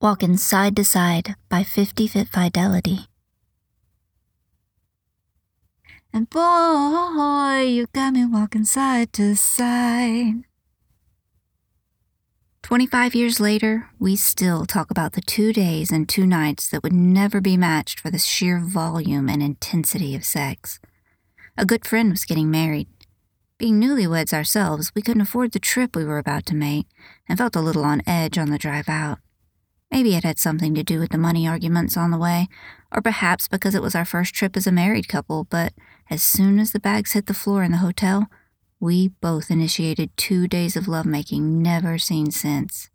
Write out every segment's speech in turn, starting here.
walking side to side by 50 Fit Fidelity. And boy, you got me walking side to side. 25 years later, we still talk about the 2 days and 2 nights that would never be matched for the sheer volume and intensity of sex. A good friend was getting married. Being newlyweds ourselves, we couldn't afford the trip we were about to make and felt a little on edge on the drive out. Maybe it had something to do with the money arguments on the way, or perhaps because it was our first trip as a married couple, but as soon as the bags hit the floor in the hotel, we both initiated 2 days of lovemaking never seen since.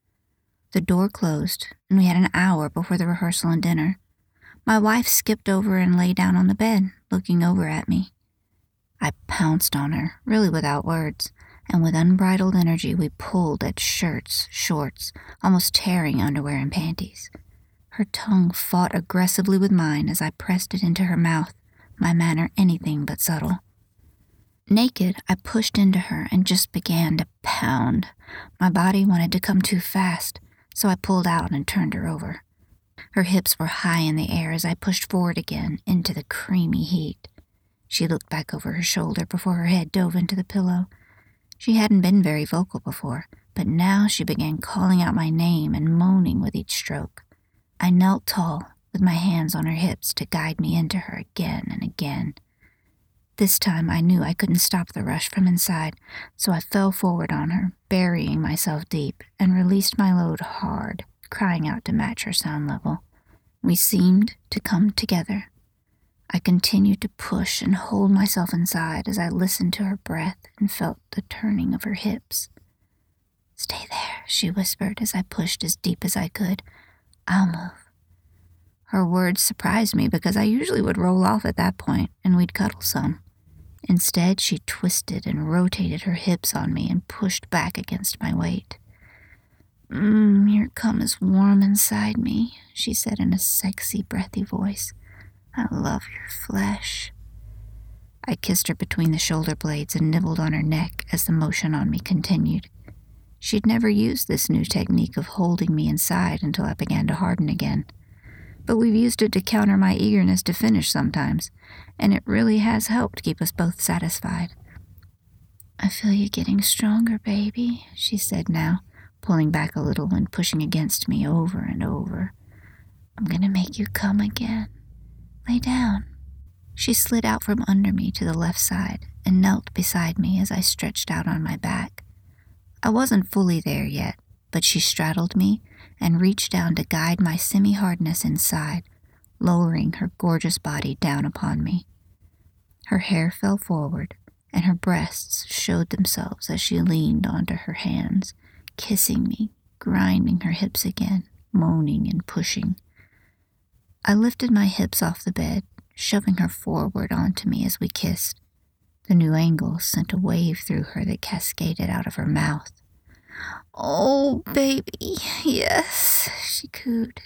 The door closed, and we had an hour before the rehearsal and dinner. My wife skipped over and lay down on the bed, looking over at me. I pounced on her, really without words, and with unbridled energy we pulled at shirts, shorts, almost tearing underwear and panties. Her tongue fought aggressively with mine as I pressed it into her mouth, my manner anything but subtle. Naked, I pushed into her and just began to pound. My body wanted to come too fast, so I pulled out and turned her over. Her hips were high in the air as I pushed forward again into the creamy heat. She looked back over her shoulder before her head dove into the pillow. She hadn't been very vocal before, but now she began calling out my name and moaning with each stroke. I knelt tall, with my hands on her hips to guide me into her again and again. This time I knew I couldn't stop the rush from inside, so I fell forward on her, burying myself deep, and released my load hard, crying out to match her sound level. We seemed to come together. I continued to push and hold myself inside as I listened to her breath and felt the turning of her hips. "Stay there," she whispered as I pushed as deep as I could. "I'll move." Her words surprised me because I usually would roll off at that point and we'd cuddle some. Instead, she twisted and rotated her hips on me and pushed back against my weight. Your cum is warm inside me," she said in a sexy, breathy voice. "I love your flesh." I kissed her between the shoulder blades and nibbled on her neck as the motion on me continued. She'd never used this new technique of holding me inside until I began to harden again. But we've used it to counter my eagerness to finish sometimes, and it really has helped keep us both satisfied. "I feel you getting stronger, baby," she said now, pulling back a little and pushing against me over and over. "I'm gonna make you come again. Lay down." She slid out from under me to the left side and knelt beside me as I stretched out on my back. I wasn't fully there yet, but she straddled me and reached down to guide my semi-hardness inside, lowering her gorgeous body down upon me. Her hair fell forward, and her breasts showed themselves as she leaned onto her hands, kissing me, grinding her hips again, moaning and pushing. I lifted my hips off the bed, shoving her forward onto me as we kissed. The new angle sent a wave through her that cascaded out of her mouth. "Oh, baby, yes," she cooed.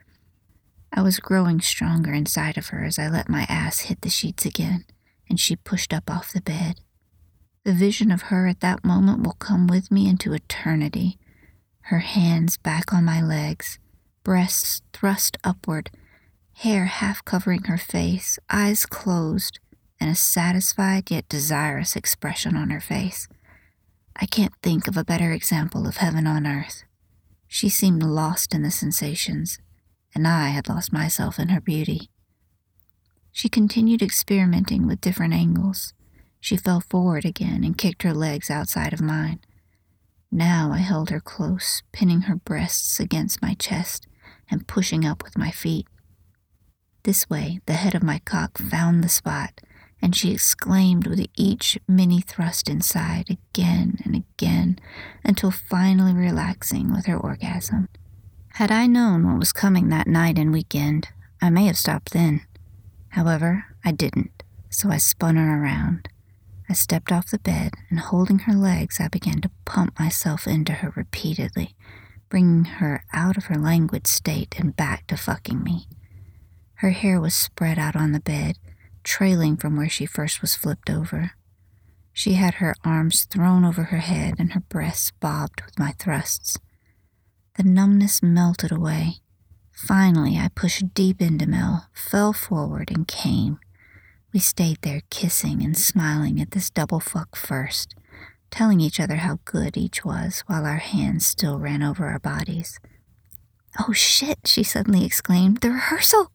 I was growing stronger inside of her as I let my ass hit the sheets again, and she pushed up off the bed. The vision of her at that moment will come with me into eternity. Her hands back on my legs, breasts thrust upward, hair half covering her face, eyes closed, and a satisfied yet desirous expression on her face. I can't think of a better example of heaven on earth. She seemed lost in the sensations, and I had lost myself in her beauty. She continued experimenting with different angles. She fell forward again and kicked her legs outside of mine. Now I held her close, pinning her breasts against my chest and pushing up with my feet. This way, the head of my cock found the spot, and she exclaimed with each mini thrust inside again and again until finally relaxing with her orgasm. Had I known what was coming that night and weekend, I may have stopped then. However, I didn't, so I spun her around. I stepped off the bed, and holding her legs, I began to pump myself into her repeatedly, bringing her out of her languid state and back to fucking me. Her hair was spread out on the bed, trailing from where she first was flipped over. She had her arms thrown over her head and her breasts bobbed with my thrusts. The numbness melted away. Finally, I pushed deep into Mel, fell forward, and came. We stayed there kissing and smiling at this double fuck first, telling each other how good each was while our hands still ran over our bodies. "Oh shit," she suddenly exclaimed, "the rehearsal!"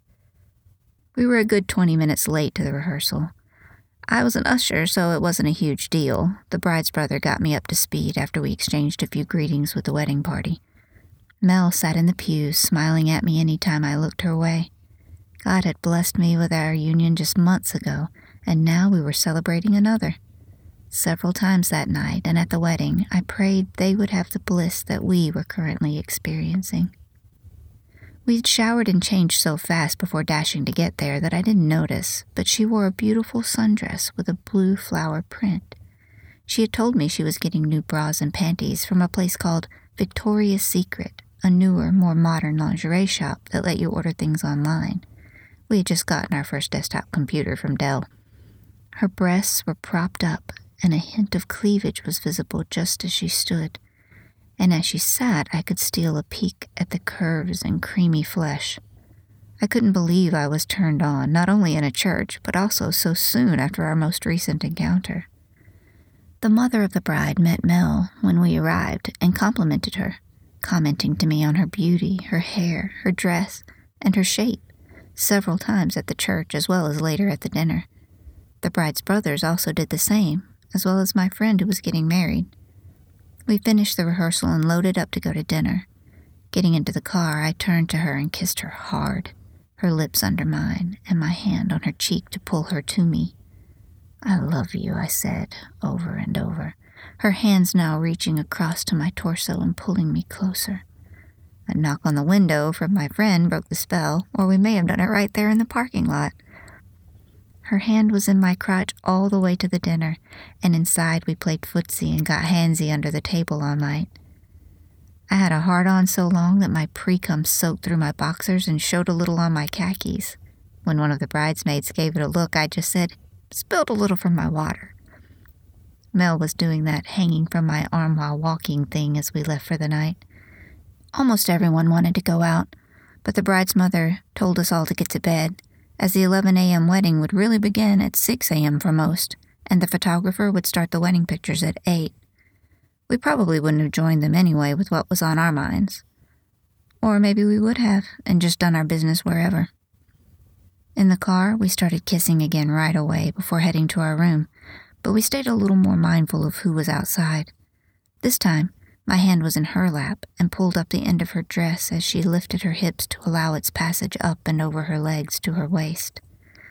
We were a good 20 minutes late to the rehearsal. I was an usher, so it wasn't a huge deal. The bride's brother got me up to speed after we exchanged a few greetings with the wedding party. Mel sat in the pews, smiling at me any time I looked her way. God had blessed me with our union just months ago, and now we were celebrating another. Several times that night and at the wedding, I prayed they would have the bliss that we were currently experiencing. We'd showered and changed so fast before dashing to get there that I didn't notice, but she wore a beautiful sundress with a blue flower print. She had told me she was getting new bras and panties from a place called Victoria's Secret, a newer, more modern lingerie shop that let you order things online. We had just gotten our first desktop computer from Dell. Her breasts were propped up, and a hint of cleavage was visible just as she stood. And as she sat, I could steal a peek at the curves and creamy flesh. I couldn't believe I was turned on, not only in a church, but also so soon after our most recent encounter. The mother of the bride met Mel when we arrived and complimented her, commenting to me on her beauty, her hair, her dress, and her shape, several times at the church as well as later at the dinner. The bride's brothers also did the same, as well as my friend who was getting married. We finished the rehearsal and loaded up to go to dinner. Getting into the car, I turned to her and kissed her hard, her lips under mine, and my hand on her cheek to pull her to me. "I love you," I said, over and over, her hands now reaching across to my torso and pulling me closer. A knock on the window from my friend broke the spell, or we may have done it right there in the parking lot. Her hand was in my crotch all the way to the dinner, and inside we played footsie and got handsy under the table all night. I had a hard-on so long that my pre-cum soaked through my boxers and showed a little on my khakis. When one of the bridesmaids gave it a look, I just said, "Spilled a little from my water." Mel was doing that hanging from my arm while walking thing as we left for the night. Almost everyone wanted to go out, but the bride's mother told us all to get to bed, as the 11 a.m. wedding would really begin at 6 a.m. for most, and the photographer would start the wedding pictures at 8. We probably wouldn't have joined them anyway with what was on our minds. Or maybe we would have, and just done our business wherever. In the car, we started kissing again right away before heading to our room, but we stayed a little more mindful of who was outside. This time, my hand was in her lap and pulled up the end of her dress as she lifted her hips to allow its passage up and over her legs to her waist.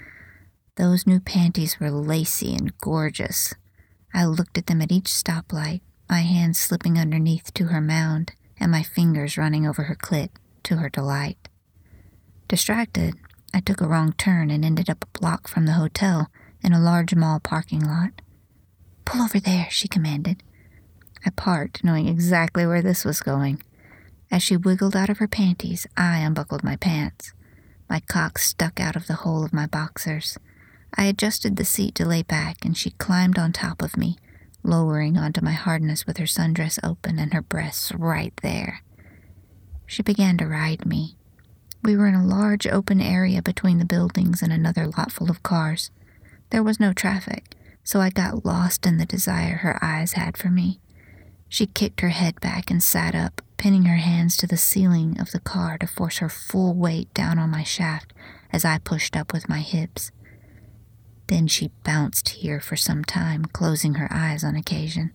Those new panties were lacy and gorgeous. I looked at them at each stoplight, my hands slipping underneath to her mound and my fingers running over her clit to her delight. Distracted, I took a wrong turn and ended up a block from the hotel in a large mall parking lot. "Pull over there," she commanded. I parked, knowing exactly where this was going. As she wiggled out of her panties, I unbuckled my pants. My cock stuck out of the hole of my boxers. I adjusted the seat to lay back, and she climbed on top of me, lowering onto my hardness with her sundress open and her breasts right there. She began to ride me. We were in a large open area between the buildings and another lot full of cars. There was no traffic, so I got lost in the desire her eyes had for me. She kicked her head back and sat up, pinning her hands to the ceiling of the car to force her full weight down on my shaft as I pushed up with my hips. Then she bounced here for some time, closing her eyes on occasion.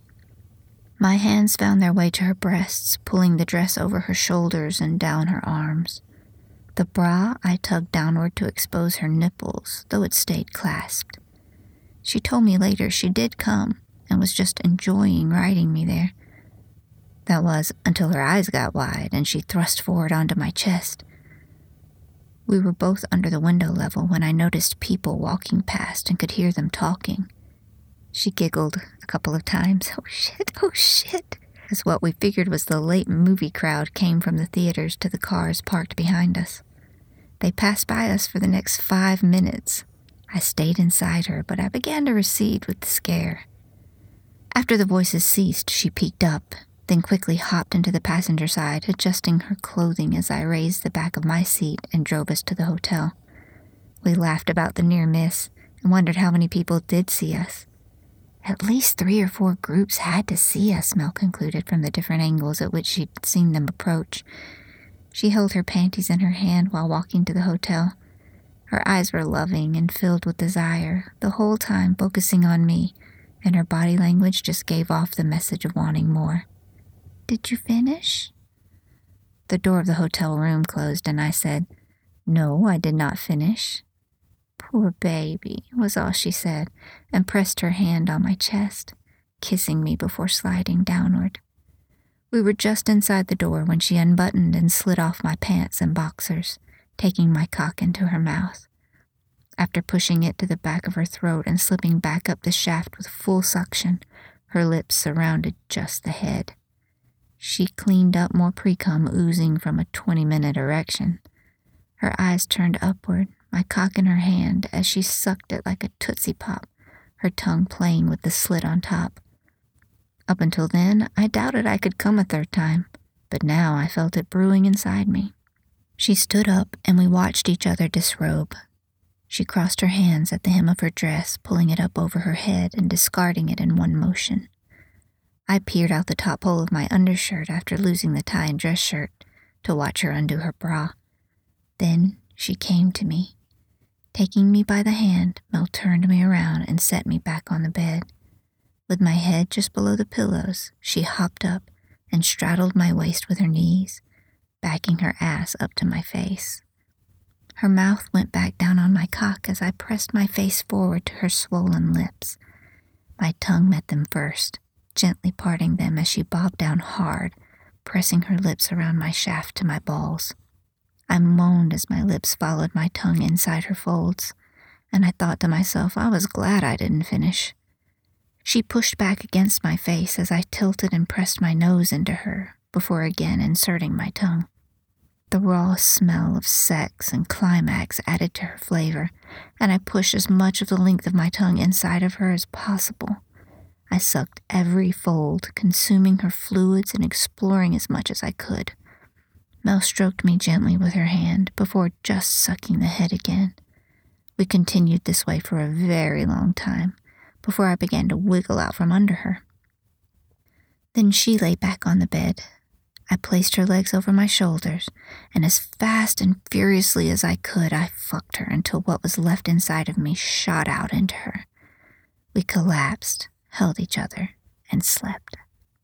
My hands found their way to her breasts, pulling the dress over her shoulders and down her arms. The bra I tugged downward to expose her nipples, though it stayed clasped. She told me later she did come and was just enjoying riding me there. That was until her eyes got wide and she thrust forward onto my chest. We were both under the window level when I noticed people walking past and could hear them talking. She giggled a couple of times. "Oh shit," as what we figured was the late movie crowd came from the theaters to the cars parked behind us. They passed by us for the next 5 minutes. I stayed inside her, but I began to recede with the scare. After the voices ceased, she peeked up, then quickly hopped into the passenger side, adjusting her clothing as I raised the back of my seat and drove us to the hotel. We laughed about the near miss and wondered how many people did see us. At least 3 or 4 groups had to see us, Mel concluded from the different angles at which she'd seen them approach. She held her panties in her hand while walking to the hotel. Her eyes were loving and filled with desire, the whole time focusing on me, and her body language just gave off the message of wanting more. "Did you finish?" The door of the hotel room closed, and I said, "No, I did not finish." "Poor baby," was all she said, and pressed her hand on my chest, kissing me before sliding downward. We were just inside the door when she unbuttoned and slid off my pants and boxers, taking my cock into her mouth. After pushing it to the back of her throat and slipping back up the shaft with full suction, her lips surrounded just the head. She cleaned up more pre-cum oozing from a 20-minute erection. Her eyes turned upward, my cock in her hand, as she sucked it like a Tootsie Pop, her tongue playing with the slit on top. Up until then, I doubted I could come a third time, but now I felt it brewing inside me. She stood up and we watched each other disrobe. She crossed her hands at the hem of her dress, pulling it up over her head and discarding it in one motion. I peered out the top hole of my undershirt after losing the tie and dress shirt to watch her undo her bra. Then she came to me. Taking me by the hand, Mel turned me around and set me back on the bed. With my head just below the pillows, she hopped up and straddled my waist with her knees, backing her ass up to my face. Her mouth went back down on my cock as I pressed my face forward to her swollen lips. My tongue met them first, gently parting them as she bobbed down hard, pressing her lips around my shaft to my balls. I moaned as my lips followed my tongue inside her folds, and I thought to myself I was glad I didn't finish. She pushed back against my face as I tilted and pressed my nose into her, before again inserting my tongue. The raw smell of sex and climax added to her flavor, and I pushed as much of the length of my tongue inside of her as possible. I sucked every fold, consuming her fluids and exploring as much as I could. Mel stroked me gently with her hand before just sucking the head again. We continued this way for a very long time, before I began to wiggle out from under her. Then she lay back on the bed. I placed her legs over my shoulders, and as fast and furiously as I could, I fucked her until what was left inside of me shot out into her. We collapsed, held each other, and slept.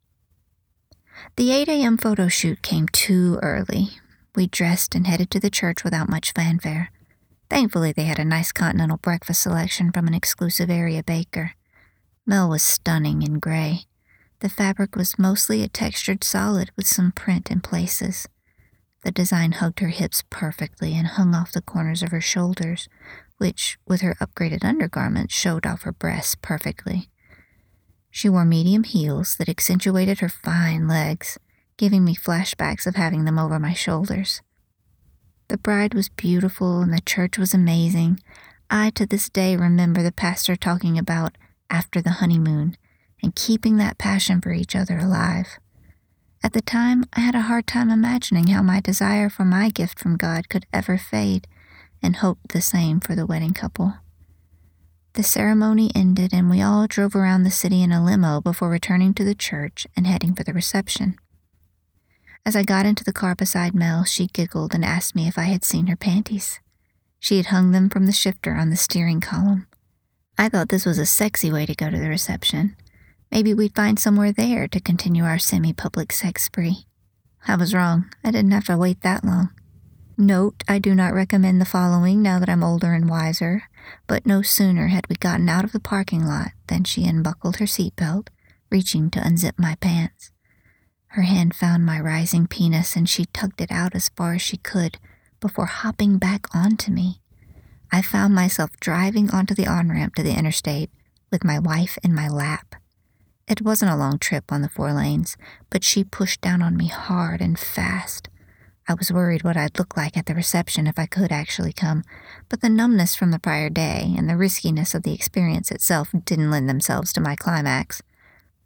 The 8 a.m. photo shoot came too early. We dressed and headed to the church without much fanfare. Thankfully, they had a nice continental breakfast selection from an exclusive area baker. Mel was stunning in gray. The fabric was mostly a textured solid with some print in places. The design hugged her hips perfectly and hung off the corners of her shoulders, which, with her upgraded undergarments, showed off her breasts perfectly. She wore medium heels that accentuated her fine legs, giving me flashbacks of having them over my shoulders. The bride was beautiful and the church was amazing. I, to this day, remember the pastor talking about after the honeymoon and keeping that passion for each other alive. At the time, I had a hard time imagining how my desire for my gift from God could ever fade, and hoped the same for the wedding couple. The ceremony ended and we all drove around the city in a limo before returning to the church and heading for the reception. As I got into the car beside Mel, she giggled and asked me if I had seen her panties. She had hung them from the shifter on the steering column. I thought this was a sexy way to go to the reception. Maybe we'd find somewhere there to continue our semi-public sex spree. I was wrong. I didn't have to wait that long. Note, I do not recommend the following now that I'm older and wiser, but no sooner had we gotten out of the parking lot than she unbuckled her seatbelt, reaching to unzip my pants. Her hand found my rising penis and she tugged it out as far as she could before hopping back onto me. I found myself driving onto the on-ramp to the interstate with my wife in my lap. It wasn't a long trip on the 4 lanes, but she pushed down on me hard and fast. I was worried what I'd look like at the reception if I could actually come, but the numbness from the prior day and the riskiness of the experience itself didn't lend themselves to my climax.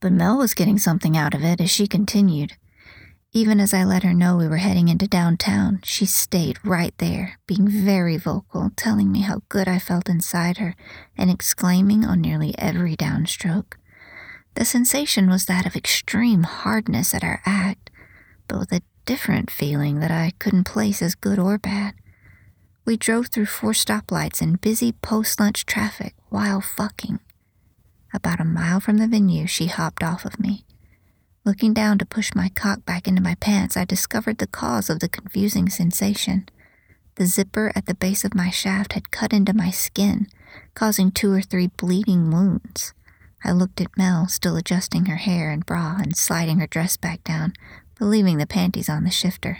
But Mel was getting something out of it as she continued. Even as I let her know we were heading into downtown, she stayed right there, being very vocal, telling me how good I felt inside her and exclaiming on nearly every downstroke. The sensation was that of extreme hardness at our act, but with a different feeling that I couldn't place as good or bad. We drove through 4 stoplights in busy post-lunch traffic while fucking. About a mile from the venue, she hopped off of me. Looking down to push my cock back into my pants, I discovered the cause of the confusing sensation. The zipper at the base of my shaft had cut into my skin, causing 2 or 3 bleeding wounds. I looked at Mel, still adjusting her hair and bra and sliding her dress back down, but leaving the panties on the shifter.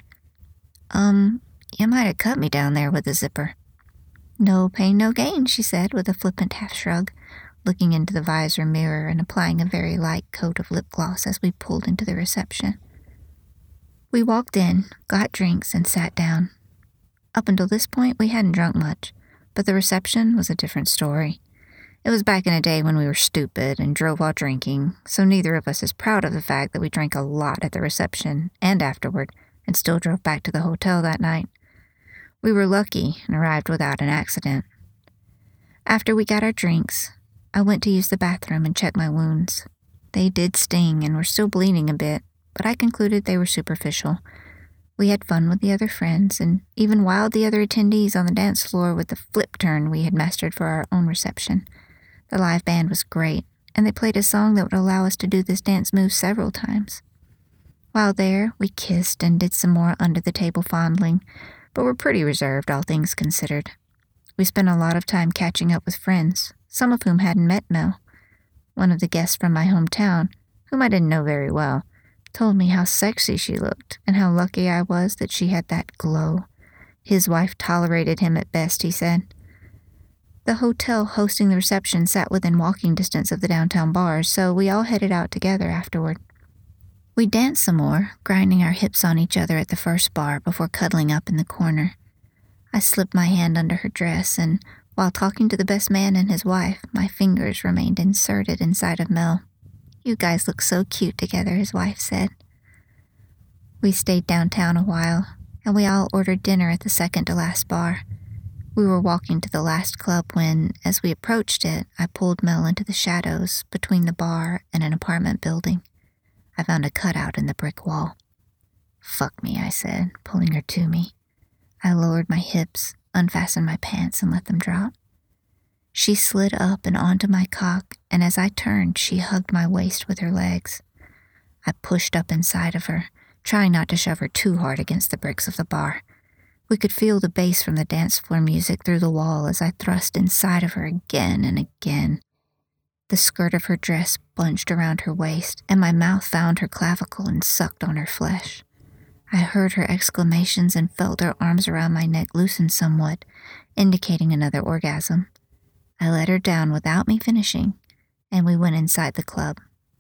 You might have cut me down there with the zipper." "No pain, no gain," she said with a flippant half-shrug, looking into the visor mirror and applying a very light coat of lip gloss as we pulled into the reception. We walked in, got drinks, and sat down. Up until this point, we hadn't drunk much, but the reception was a different story. It was back in a day when we were stupid and drove while drinking, so neither of us is proud of the fact that we drank a lot at the reception and afterward, and still drove back to the hotel that night. We were lucky and arrived without an accident. After we got our drinks, I went to use the bathroom and check my wounds. They did sting and were still bleeding a bit, but I concluded they were superficial. We had fun with the other friends and even wowed the other attendees on the dance floor with the flip turn we had mastered for our own reception. The live band was great, and they played a song that would allow us to do this dance move several times. While there, we kissed and did some more under-the-table fondling, but were pretty reserved, all things considered. We spent a lot of time catching up with friends, some of whom hadn't met Mel. One of the guests from my hometown, whom I didn't know very well, told me how sexy she looked and how lucky I was that she had that glow. His wife tolerated him at best, he said. The hotel hosting the reception sat within walking distance of the downtown bars, so we all headed out together afterward. We danced some more, grinding our hips on each other at the first bar before cuddling up in the corner. I slipped my hand under her dress, and while talking to the best man and his wife, my fingers remained inserted inside of Mel. "You guys look so cute together," his wife said. We stayed downtown a while, and we all ordered dinner at the second-to-last bar. We were walking to the last club when, as we approached it, I pulled Mel into the shadows between the bar and an apartment building. I found a cutout in the brick wall. "Fuck me," I said, pulling her to me. I lowered my hips, unfastened my pants, and let them drop. She slid up and onto my cock, and as I turned, she hugged my waist with her legs. I pushed up inside of her, trying not to shove her too hard against the bricks of the bar. We could feel the bass from the dance floor music through the wall as I thrust inside of her again and again. The skirt of her dress bunched around her waist, and my mouth found her clavicle and sucked on her flesh. I heard her exclamations and felt her arms around my neck loosen somewhat, indicating another orgasm. I let her down without me finishing, and we went inside the club.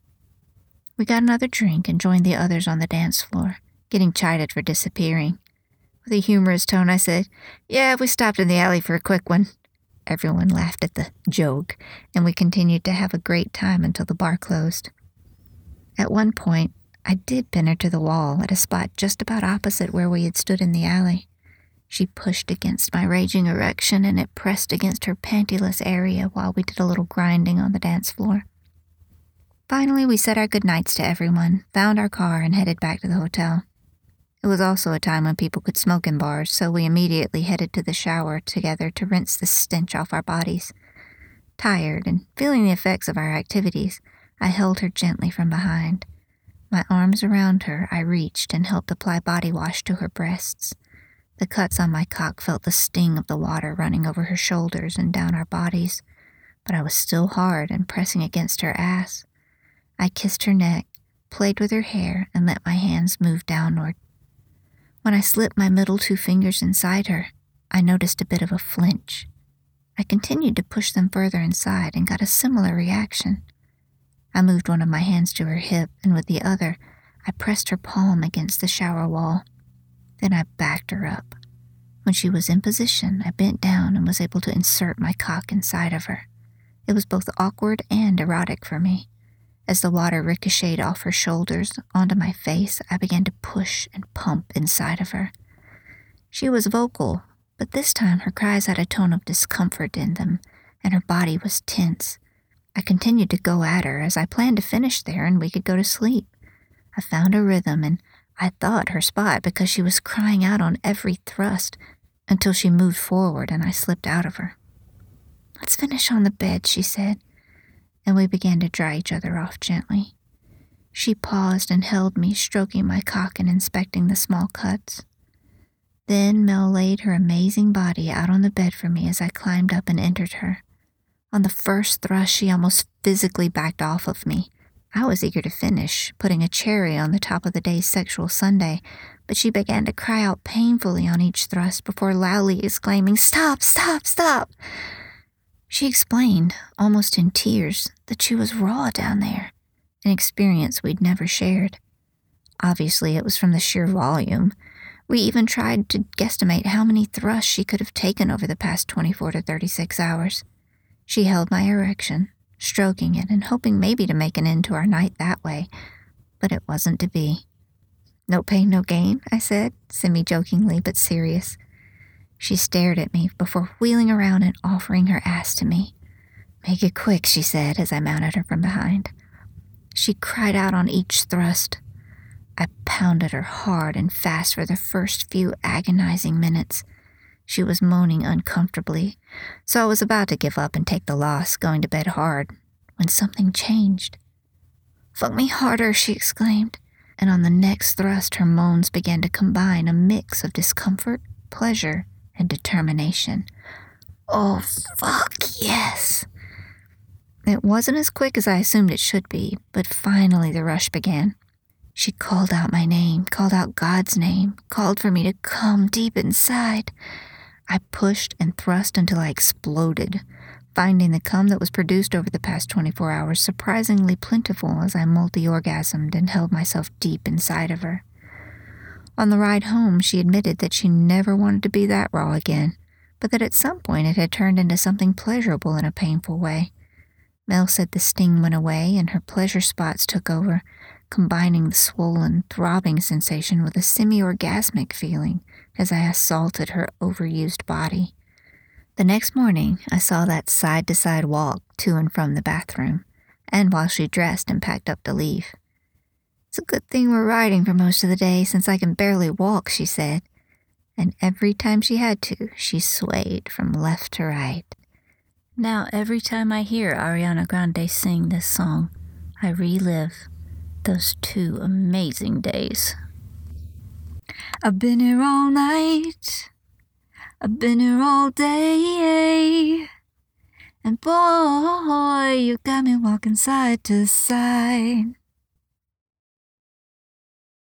We got another drink and joined the others on the dance floor, getting chided for disappearing. With a humorous tone, I said, "Yeah, we stopped in the alley for a quick one." Everyone laughed at the joke, and we continued to have a great time until the bar closed. At one point, I did pin her to the wall at a spot just about opposite where we had stood in the alley. She pushed against my raging erection, and it pressed against her pantyless area while we did a little grinding on the dance floor. Finally, we said our goodnights to everyone, found our car, and headed back to the hotel. It was also a time when people could smoke in bars, so we immediately headed to the shower together to rinse the stench off our bodies. Tired and feeling the effects of our activities, I held her gently from behind. My arms around her, I reached and helped apply body wash to her breasts. The cuts on my cock felt the sting of the water running over her shoulders and down our bodies, but I was still hard and pressing against her ass. I kissed her neck, played with her hair, and let my hands move downward. When I slipped my middle 2 fingers inside her, I noticed a bit of a flinch. I continued to push them further inside and got a similar reaction. I moved one of my hands to her hip, and with the other, I pressed her palm against the shower wall. Then I backed her up. When she was in position, I bent down and was able to insert my cock inside of her. It was both awkward and erotic for me. As the water ricocheted off her shoulders onto my face, I began to push and pump inside of her. She was vocal, but this time her cries had a tone of discomfort in them, and her body was tense. I continued to go at her as I planned to finish there and we could go to sleep. I found a rhythm, and I thought her spot because she was crying out on every thrust until she moved forward and I slipped out of her. "Let's finish on the bed," she said, and we began to dry each other off gently. She paused and held me, stroking my cock and inspecting the small cuts. Then Mel laid her amazing body out on the bed for me as I climbed up and entered her. On the first thrust, she almost physically backed off of me. I was eager to finish, putting a cherry on the top of the day's sexual sundae, but she began to cry out painfully on each thrust before loudly exclaiming, "Stop, stop, stop!" She explained, almost in tears, that she was raw down there, an experience we'd never shared. Obviously, it was from the sheer volume. We even tried to guesstimate how many thrusts she could have taken over the past 24 to 36 hours. She held my erection, stroking it and hoping maybe to make an end to our night that way, but it wasn't to be. "No pain, no gain," I said, semi-jokingly but serious. She stared at me before wheeling around and offering her ass to me. "Make it quick," she said as I mounted her from behind. She cried out on each thrust. I pounded her hard and fast for the first few agonizing minutes. She was moaning uncomfortably, so I was about to give up and take the loss, going to bed hard, when something changed. "Fuck me harder," she exclaimed, and on the next thrust her moans began to combine a mix of discomfort, pleasure, and determination. Oh, fuck yes! It wasn't as quick as I assumed it should be, but finally the rush began. She called out my name, called out God's name, called for me to come deep inside. I pushed and thrust until I exploded, finding the cum that was produced over the past 24 hours surprisingly plentiful as I multi-orgasmed and held myself deep inside of her. On the ride home, she admitted that she never wanted to be that raw again, but that at some point it had turned into something pleasurable in a painful way. Mel said the sting went away and her pleasure spots took over, combining the swollen, throbbing sensation with a semi-orgasmic feeling as I assaulted her overused body. The next morning, I saw that side-to-side walk to and from the bathroom, and while she dressed and packed up to leave. "It's a good thing we're riding for most of the day since I can barely walk," she said, and every time she had to, she swayed from left to right. Now every time I hear Ariana Grande sing this song, I relive those 2 amazing days. I've been here all night, I've been here all day, and boy, you got me walking side to side.